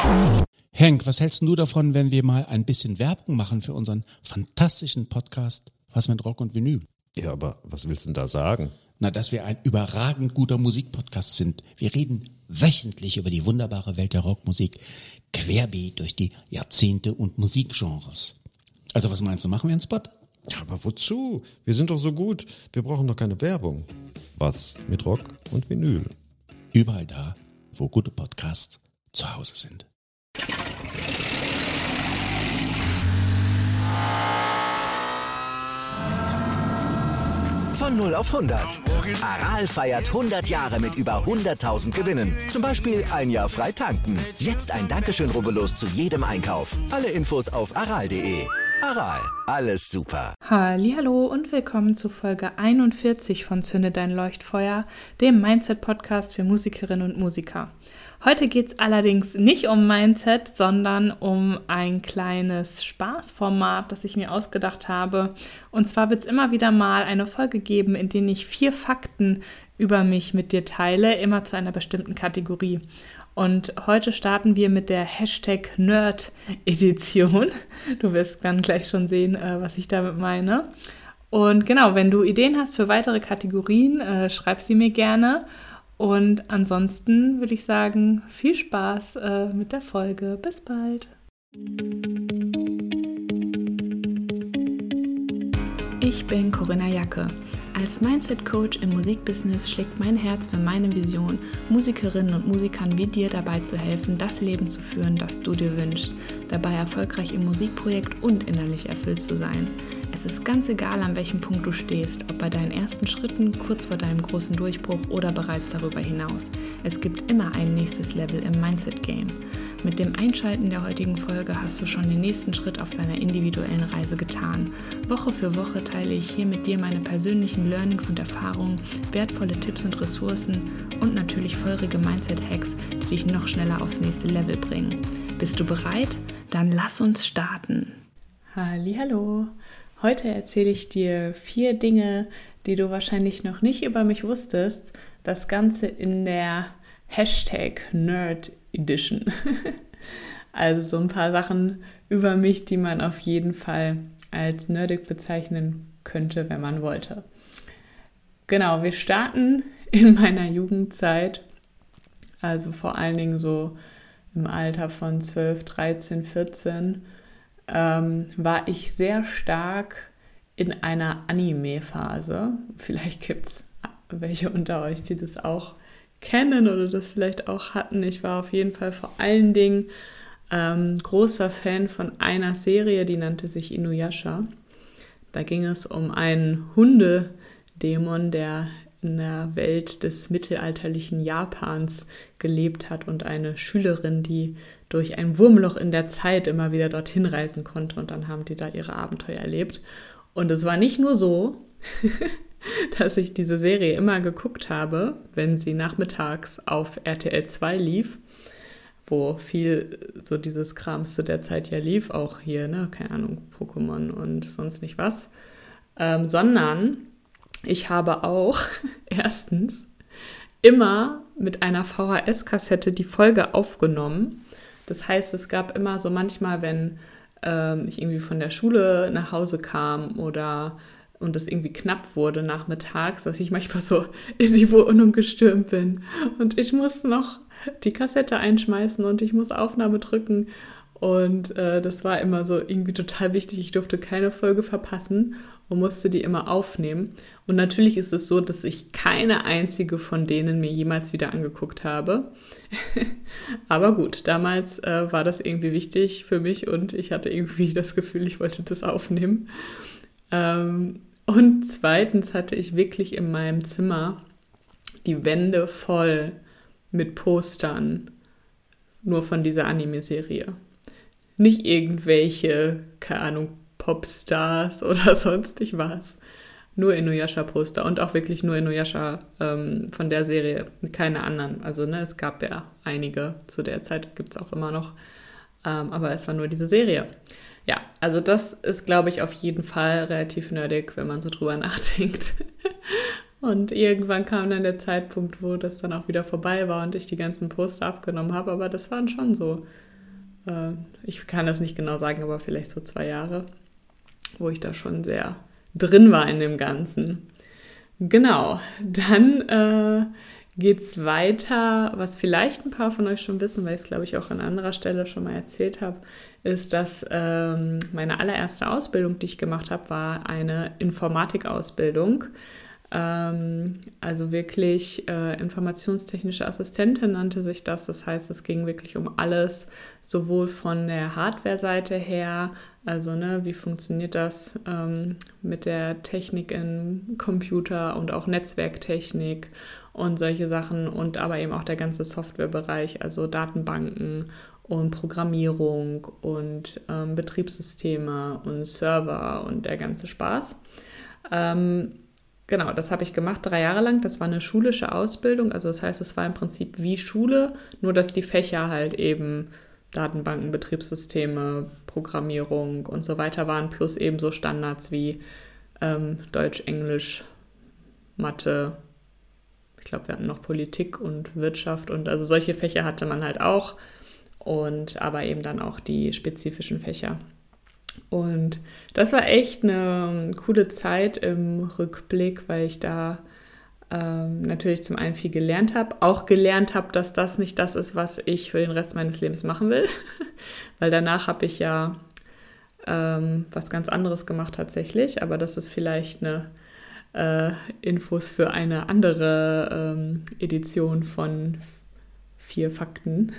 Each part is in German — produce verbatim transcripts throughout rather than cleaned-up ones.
Henk, was hältst du davon, wenn wir mal ein bisschen Werbung machen für unseren fantastischen Podcast Was mit Rock und Vinyl? Ja, aber was willst du denn da sagen? Na, dass wir ein überragend guter Musikpodcast sind. Wir reden wöchentlich über die wunderbare Welt der Rockmusik, querbeet durch die Jahrzehnte und Musikgenres. Also was meinst du, machen wir einen Spot? Ja, aber wozu? Wir sind doch so gut. Wir brauchen doch keine Werbung. Was mit Rock und Vinyl? Überall da, wo gute Podcasts zu Hause sind. Von null auf hundert. Aral feiert hundert Jahre mit über hunderttausend Gewinnen. Zum Beispiel ein Jahr frei tanken. Jetzt ein Dankeschön, rubbellos zu jedem Einkauf. Alle Infos auf aral punkt de. Aral, alles super. Hallihallo und willkommen zu Folge einundvierzig von Zünde dein Leuchtfeuer, dem Mindset-Podcast für Musikerinnen und Musiker. Heute geht es allerdings nicht um Mindset, sondern um ein kleines Spaßformat, das ich mir ausgedacht habe. Und zwar wird es immer wieder mal eine Folge geben, in der ich vier Fakten über mich mit dir teile, immer zu einer bestimmten Kategorie. Und heute starten wir mit der Hashtag Nerd-Edition. Du wirst dann gleich schon sehen, was ich damit meine. Und genau, wenn du Ideen hast für weitere Kategorien, schreib sie mir gerne. Und ansonsten würde ich sagen, viel Spaß äh, mit der Folge. Bis bald. Ich bin Corinna Jacke. Als Mindset-Coach im Musikbusiness schlägt mein Herz für meine Vision, Musikerinnen und Musikern wie dir dabei zu helfen, das Leben zu führen, das du dir wünschst, dabei erfolgreich im Musikprojekt und innerlich erfüllt zu sein. Es ist ganz egal, an welchem Punkt du stehst, ob bei deinen ersten Schritten, kurz vor deinem großen Durchbruch oder bereits darüber hinaus. Es gibt immer ein nächstes Level im Mindset-Game. Mit dem Einschalten der heutigen Folge hast du schon den nächsten Schritt auf deiner individuellen Reise getan. Woche für Woche teile ich hier mit dir meine persönlichen Learnings und Erfahrungen, wertvolle Tipps und Ressourcen und natürlich feurige Mindset-Hacks, die dich noch schneller aufs nächste Level bringen. Bist du bereit? Dann lass uns starten. Hallihallo! Heute erzähle ich dir vier Dinge, die du wahrscheinlich noch nicht über mich wusstest. Das Ganze in der Hashtag Nerd Edition. Also so ein paar Sachen über mich, die man auf jeden Fall als nerdig bezeichnen könnte, wenn man wollte. Genau, wir starten in meiner Jugendzeit, also vor allen Dingen so im Alter von zwölf, dreizehn, vierzehn, ähm, war ich sehr stark in einer Anime-Phase. Vielleicht gibt es welche unter euch, die das auch kennen oder das vielleicht auch hatten. Ich war auf jeden Fall vor allen Dingen ähm, großer Fan von einer Serie, die nannte sich Inuyasha. Da ging es um einen Hundedämon, der in der Welt des mittelalterlichen Japans gelebt hat und eine Schülerin, die durch ein Wurmloch in der Zeit immer wieder dorthin reisen konnte, und dann haben die da ihre Abenteuer erlebt. Und es war nicht nur so, dass ich diese Serie immer geguckt habe, wenn sie nachmittags auf R T L zwei lief, wo viel so dieses Krams zu der Zeit ja lief, auch hier, ne, keine Ahnung, Pokémon und sonst nicht was, ähm, sondern ich habe auch erstens immer mit einer V H S-Kassette die Folge aufgenommen. Das heißt, es gab immer so manchmal, wenn ähm, ich irgendwie von der Schule nach Hause kam oder und es irgendwie knapp wurde nachmittags, dass ich manchmal so in die Wohnung gestürmt bin. Und ich muss noch die Kassette einschmeißen und ich muss Aufnahme drücken. Und äh, das war immer so irgendwie total wichtig. Ich durfte keine Folge verpassen und musste die immer aufnehmen. Und natürlich ist es so, dass ich keine einzige von denen mir jemals wieder angeguckt habe. Aber gut, damals äh, war das irgendwie wichtig für mich und ich hatte irgendwie das Gefühl, ich wollte das aufnehmen. Ähm, und zweitens hatte ich wirklich in meinem Zimmer die Wände voll mit Postern nur von dieser Anime-Serie. Nicht irgendwelche, keine Ahnung, Popstars oder sonstig was. Nur Inuyasha-Poster und auch wirklich nur Inuyasha ähm, von der Serie, keine anderen. Also ne, es gab ja einige zu der Zeit, gibt es auch immer noch, ähm, aber es war nur diese Serie. Ja, also das ist, glaube ich, auf jeden Fall relativ nerdig, wenn man so drüber nachdenkt. Und irgendwann kam dann der Zeitpunkt, wo das dann auch wieder vorbei war und ich die ganzen Poster abgenommen habe, aber das waren schon so äh, ich kann das nicht genau sagen, aber vielleicht so zwei Jahre, wo ich da schon sehr drin war in dem Ganzen. Genau, dann äh, geht's weiter, was vielleicht ein paar von euch schon wissen, weil ich es, glaube ich, auch an anderer Stelle schon mal erzählt habe, ist, dass ähm, meine allererste Ausbildung, die ich gemacht habe, war eine Informatikausbildung. Ähm, also wirklich äh, informationstechnische Assistentin nannte sich das. Das heißt, es ging wirklich um alles, sowohl von der Hardware-Seite her, also ne, wie funktioniert das ähm, mit der Technik im Computer und auch Netzwerktechnik und solche Sachen und aber eben auch der ganze Softwarebereich, also Datenbanken und Programmierung und ähm, Betriebssysteme und Server und der ganze Spaß. Ähm, genau, das habe ich gemacht drei Jahre lang. Das war eine schulische Ausbildung, also das heißt, es war im Prinzip wie Schule, nur dass die Fächer halt eben Datenbanken, Betriebssysteme, Programmierung und so weiter waren, plus eben so Standards wie ähm, Deutsch, Englisch, Mathe. Ich glaube, wir hatten noch Politik und Wirtschaft und also solche Fächer hatte man halt auch. Und aber eben dann auch die spezifischen Fächer. Und das war echt eine coole Zeit im Rückblick, weil ich da ähm, natürlich zum einen viel gelernt habe, auch gelernt habe, dass das nicht das ist, was ich für den Rest meines Lebens machen will, weil danach habe ich ja ähm, was ganz anderes gemacht tatsächlich, aber das ist vielleicht eine äh, Infos für eine andere ähm, Edition von vier Fakten.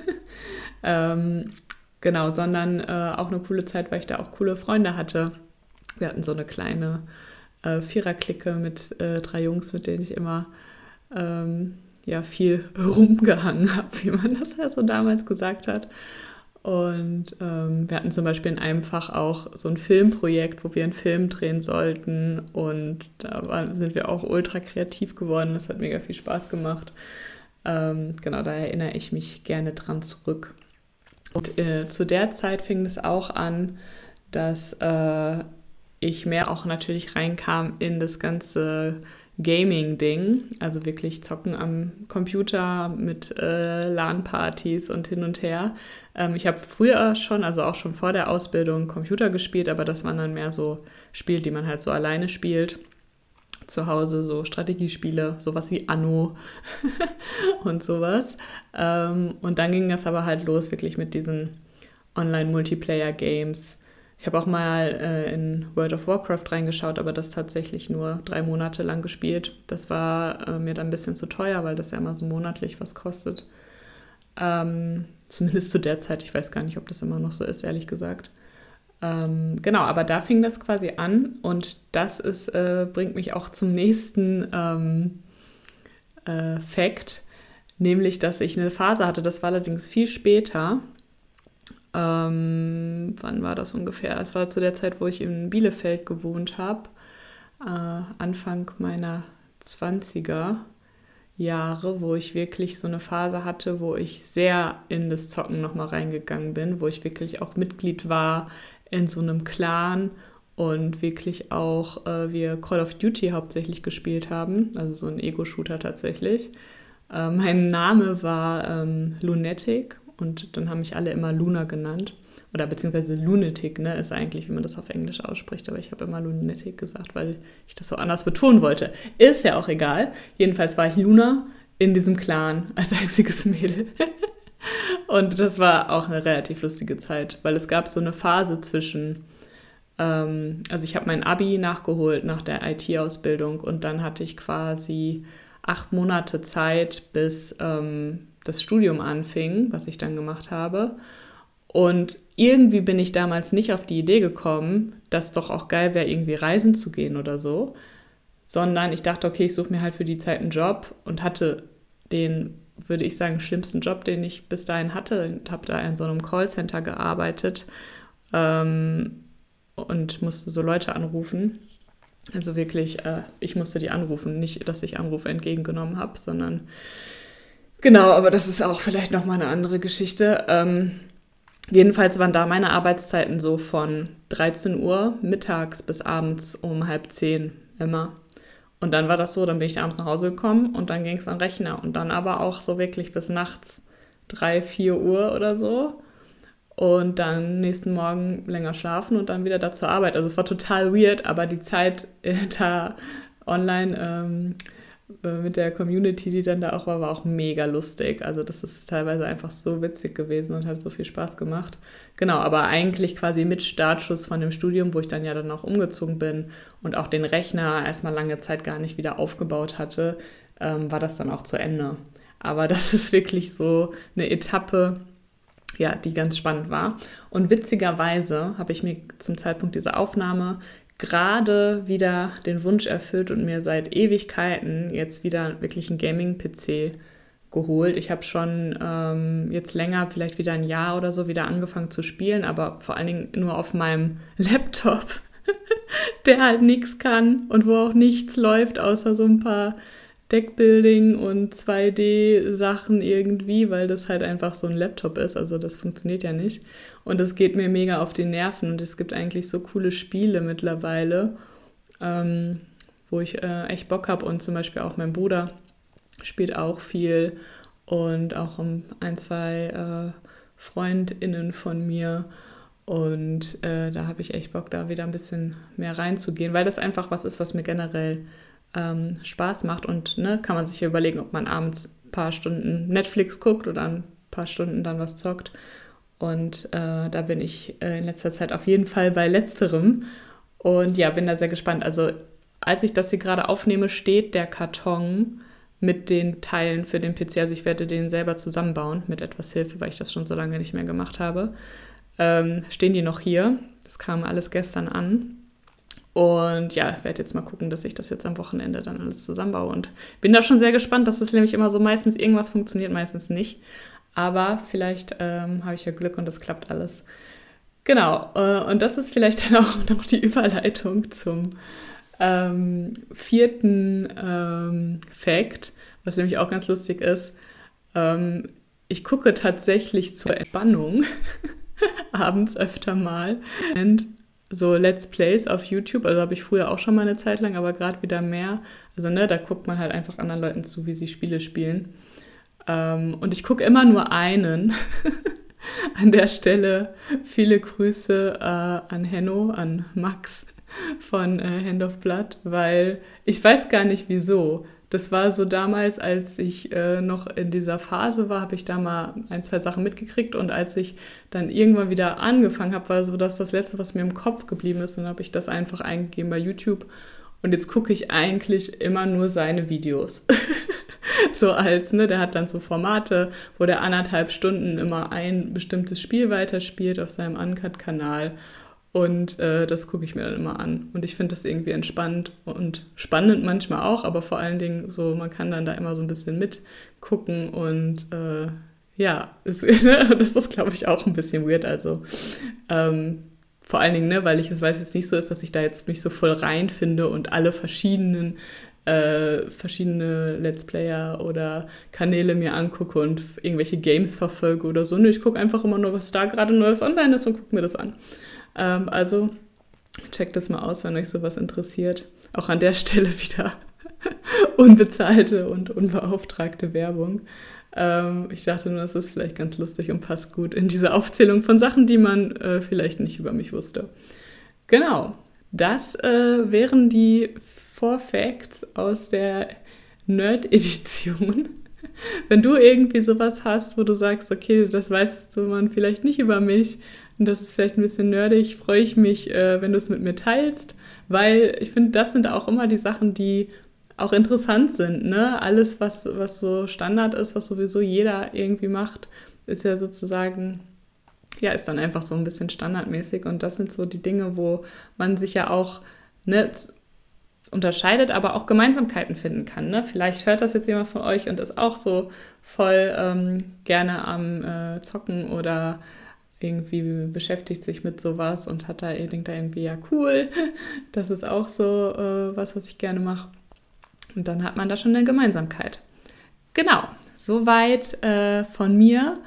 ähm, genau, sondern äh, auch eine coole Zeit, weil ich da auch coole Freunde hatte. Wir hatten so eine kleine äh, Viererklicke mit äh, drei Jungs, mit denen ich immer ähm, ja, viel rumgehangen habe, wie man das ja so damals gesagt hat. Und ähm, wir hatten zum Beispiel in einem Fach auch so ein Filmprojekt, wo wir einen Film drehen sollten. Und da war, sind wir auch ultra kreativ geworden. Das hat mega viel Spaß gemacht. Ähm, genau, da erinnere ich mich gerne dran zurück. Und äh, zu der Zeit fing es auch an, dass äh, ich mehr auch natürlich reinkam in das ganze Gaming-Ding, also wirklich zocken am Computer mit äh, LAN-Partys und hin und her. Ähm, ich habe früher schon, also auch schon vor der Ausbildung, Computer gespielt, aber das waren dann mehr so Spiele, die man halt so alleine spielt. Zu Hause, so Strategiespiele, sowas wie Anno und sowas. Ähm, und dann ging das aber halt los, wirklich mit diesen Online-Multiplayer-Games. Ich habe auch mal äh, in World of Warcraft reingeschaut, aber das tatsächlich nur drei Monate lang gespielt. Das war äh, mir dann ein bisschen zu teuer, weil das ja immer so monatlich was kostet. Ähm, zumindest zu der Zeit. Ich weiß gar nicht, ob das immer noch so ist, ehrlich gesagt. Ähm, genau, aber da fing das quasi an und das ist, äh, bringt mich auch zum nächsten ähm, äh, Fact, nämlich, dass ich eine Phase hatte, das war allerdings viel später. Ähm, wann war das ungefähr? Es war zu der Zeit, wo ich in Bielefeld gewohnt habe, äh, Anfang meiner zwanziger Jahre, wo ich wirklich so eine Phase hatte, wo ich sehr in das Zocken nochmal reingegangen bin, wo ich wirklich auch Mitglied war in so einem Clan und wirklich auch äh, wir Call of Duty hauptsächlich gespielt haben, also so ein Ego-Shooter tatsächlich. Äh, mein Name war ähm, Lunatic und dann haben mich alle immer Luna genannt. Oder beziehungsweise Lunatic, ne, ist eigentlich, wie man das auf Englisch ausspricht, aber ich habe immer Lunatic gesagt, weil ich das so anders betonen wollte. Ist ja auch egal. Jedenfalls war ich Luna in diesem Clan als einziges Mädel. Und das war auch eine relativ lustige Zeit, weil es gab so eine Phase zwischen, ähm, also ich habe mein Abi nachgeholt nach der I T-Ausbildung und dann hatte ich quasi acht Monate Zeit, bis ähm, das Studium anfing, was ich dann gemacht habe. Und irgendwie bin ich damals nicht auf die Idee gekommen, dass doch auch geil wäre, irgendwie reisen zu gehen oder so, sondern ich dachte, okay, ich suche mir halt für die Zeit einen Job und hatte den, würde ich sagen, schlimmsten Job, den ich bis dahin hatte. Und habe da in so einem Callcenter gearbeitet ähm, und musste so Leute anrufen. Also wirklich, äh, ich musste die anrufen, nicht, dass ich Anrufe entgegengenommen habe, sondern genau, aber das ist auch vielleicht nochmal eine andere Geschichte. Ähm, jedenfalls waren da meine Arbeitszeiten so von dreizehn Uhr mittags bis abends um halb zehn immer. Und dann war das so, dann bin ich abends nach Hause gekommen und dann ging es an den Rechner und dann aber auch so wirklich bis nachts drei, vier Uhr oder so. und dann nächsten Morgen länger schlafen und dann wieder da zur Arbeit. Also es war total weird, aber die Zeit äh, da online ähm, äh, mit der Community, die dann da auch war, war auch mega lustig. Also das ist teilweise einfach so witzig gewesen und hat so viel Spaß gemacht. Genau, aber eigentlich quasi mit Startschuss von dem Studium, wo ich dann ja dann auch umgezogen bin und auch den Rechner erstmal lange Zeit gar nicht wieder aufgebaut hatte, ähm, war das dann auch zu Ende. Aber das ist wirklich so eine Etappe, ja, die ganz spannend war. Und witzigerweise habe ich mir zum Zeitpunkt dieser Aufnahme gerade wieder den Wunsch erfüllt und mir seit Ewigkeiten jetzt wieder wirklich einen Gaming-P C geholt. Ich habe schon ähm, jetzt länger, vielleicht wieder ein Jahr oder so, wieder angefangen zu spielen, aber vor allen Dingen nur auf meinem Laptop, der halt nichts kann und wo auch nichts läuft, außer so ein paar Deckbuilding und zwei D-Sachen irgendwie, weil das halt einfach so ein Laptop ist, also das funktioniert ja nicht. Und das geht mir mega auf die Nerven und es gibt eigentlich so coole Spiele mittlerweile, ähm, wo ich äh, echt Bock habe und zum Beispiel auch mein Bruder spielt auch viel und auch um ein, zwei äh, FreundInnen von mir und äh, da habe ich echt Bock, da wieder ein bisschen mehr reinzugehen, weil das einfach was ist, was mir generell Ähm, Spaß macht und ne, kann man sich ja überlegen, ob man abends ein paar Stunden Netflix guckt oder ein paar Stunden dann was zockt und äh, da bin ich äh, in letzter Zeit auf jeden Fall bei Letzterem und ja, bin da sehr gespannt. Also als ich das hier gerade aufnehme, steht der Karton mit den Teilen für den P C, also ich werde den selber zusammenbauen mit etwas Hilfe, weil ich das schon so lange nicht mehr gemacht habe. Ähm, stehen die noch hier, das kam alles gestern an. Und ja, ich werde jetzt mal gucken, dass ich das jetzt am Wochenende dann alles zusammenbaue und bin da schon sehr gespannt, dass das nämlich immer so meistens irgendwas funktioniert, meistens nicht. Aber vielleicht ähm, habe ich ja Glück und das klappt alles. Genau, äh, und das ist vielleicht dann auch noch die Überleitung zum ähm, vierten ähm, Fact, was nämlich auch ganz lustig ist. Ähm, ich gucke tatsächlich zur Entspannung abends öfter mal und so Let's Plays auf YouTube, also habe ich früher auch schon mal eine Zeit lang, aber gerade wieder mehr. Also ne, da guckt man halt einfach anderen Leuten zu, wie sie Spiele spielen. Ähm, und ich gucke immer nur einen. An der Stelle viele Grüße äh, an Henno, an Max von äh, Hand of Blood, weil ich weiß gar nicht wieso. Das war so damals, als ich äh, noch in dieser Phase war, habe ich da mal ein, zwei Sachen mitgekriegt und als ich dann irgendwann wieder angefangen habe, war so das das Letzte, was mir im Kopf geblieben ist, dann habe ich das einfach eingegeben bei YouTube und jetzt gucke ich eigentlich immer nur seine Videos. So als, ne, der hat dann so Formate, wo der anderthalb Stunden immer ein bestimmtes Spiel weiterspielt auf seinem Uncut-Kanal. Und äh, das gucke ich mir dann immer an. Und ich finde das irgendwie entspannt und spannend manchmal auch, aber vor allen Dingen so, man kann dann da immer so ein bisschen mitgucken und äh, ja, ist, das ist, glaube ich, auch ein bisschen weird. Also ähm, vor allen Dingen, ne, weil ich es weiß jetzt nicht so ist, dass ich da jetzt mich so voll reinfinde und alle verschiedenen äh, verschiedene Let's Player oder Kanäle mir angucke und irgendwelche Games verfolge oder so. Ne, ich gucke einfach immer nur, was da gerade Neues online ist und gucke mir das an. Ähm, also checkt das mal aus, wenn euch sowas interessiert. Auch an der Stelle wieder unbezahlte und unbeauftragte Werbung. Ähm, ich dachte nur, das ist vielleicht ganz lustig und passt gut in diese Aufzählung von Sachen, die man äh, vielleicht nicht über mich wusste. Genau, das äh, wären die Four Facts aus der Nerd-Edition. Wenn du irgendwie sowas hast, wo du sagst, okay, das weißt du man vielleicht nicht über mich, und das ist vielleicht ein bisschen nerdig, freue ich mich, äh, wenn du es mit mir teilst, weil ich finde, das sind auch immer die Sachen, die auch interessant sind, ne? Alles, was, was so Standard ist, was sowieso jeder irgendwie macht, ist ja sozusagen, ja, ist dann einfach so ein bisschen standardmäßig und das sind so die Dinge, wo man sich ja auch, ne, unterscheidet, aber auch Gemeinsamkeiten finden kann, ne? Vielleicht hört das jetzt jemand von euch und ist auch so voll ähm, gerne am äh, Zocken oder irgendwie beschäftigt sich mit sowas und hat da, ihr denkt da irgendwie, ja cool, das ist auch so äh, was, was ich gerne mache. Und dann hat man da schon eine Gemeinsamkeit. Genau, soweit äh, von mir.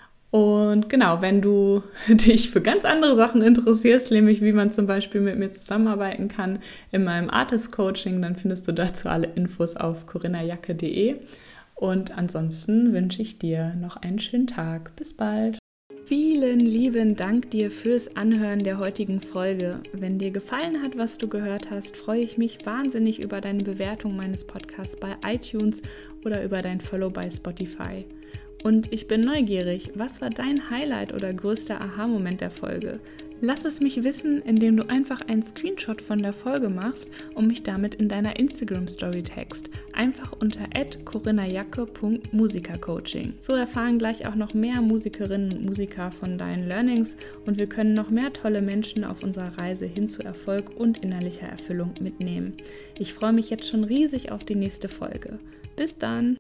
Und genau, wenn du dich für ganz andere Sachen interessierst, nämlich wie man zum Beispiel mit mir zusammenarbeiten kann in meinem Artist-Coaching, dann findest du dazu alle Infos auf corinna jacke punkt de. Und ansonsten wünsche ich dir noch einen schönen Tag. Bis bald. Vielen lieben Dank dir fürs Anhören der heutigen Folge. Wenn dir gefallen hat, was du gehört hast, freue ich mich wahnsinnig über deine Bewertung meines Podcasts bei iTunes oder über dein Follow bei Spotify. Und ich bin neugierig, was war dein Highlight oder größter Aha-Moment der Folge? Lass es mich wissen, indem du einfach einen Screenshot von der Folge machst und mich damit in deiner Instagram-Story tagst. Einfach unter at corinna-jacke punkt musikercoaching. So erfahren gleich auch noch mehr Musikerinnen und Musiker von deinen Learnings und wir können noch mehr tolle Menschen auf unserer Reise hin zu Erfolg und innerlicher Erfüllung mitnehmen. Ich freue mich jetzt schon riesig auf die nächste Folge. Bis dann!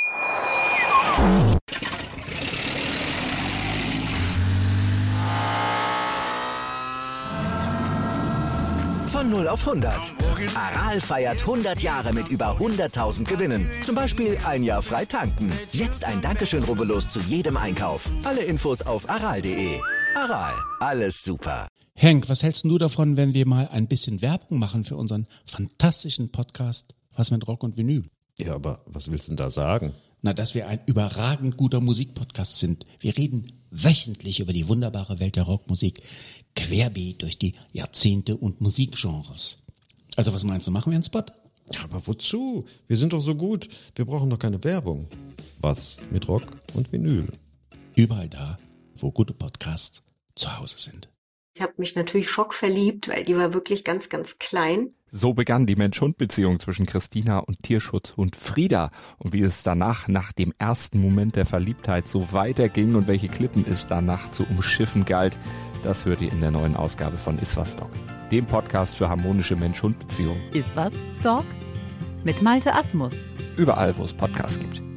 Von null auf hundert. Aral feiert hundert Jahre mit über hunderttausend Gewinnen. Zum Beispiel ein Jahr frei tanken. Jetzt ein Dankeschön, rubbellos zu jedem Einkauf. Alle Infos auf aral punkt de. Aral, alles super. Henk, was hältst du davon, wenn wir mal ein bisschen Werbung machen für unseren fantastischen Podcast Was mit Rock und Vinyl? Ja, aber was willst du denn da sagen? Na, dass wir ein überragend guter Musikpodcast sind. Wir reden wöchentlich über die wunderbare Welt der Rockmusik, querbeet durch die Jahrzehnte und Musikgenres. Also was meinst du, machen wir einen Spot? Ja, aber wozu? Wir sind doch so gut. Wir brauchen doch keine Werbung. Was mit Rock und Vinyl? Überall da, wo gute Podcasts zu Hause sind. Ich habe mich natürlich schockverliebt, weil die war wirklich ganz, ganz klein. So begann die Mensch-Hund-Beziehung zwischen Christina und Tierschutzhund Frieda. Und wie es danach, nach dem ersten Moment der Verliebtheit, so weiterging und welche Klippen es danach zu umschiffen galt, das hört ihr in der neuen Ausgabe von Iswas Dog, dem Podcast für harmonische Mensch-Hund-Beziehungen. Iswas Dog mit Malte Asmus. Überall, wo es Podcasts gibt.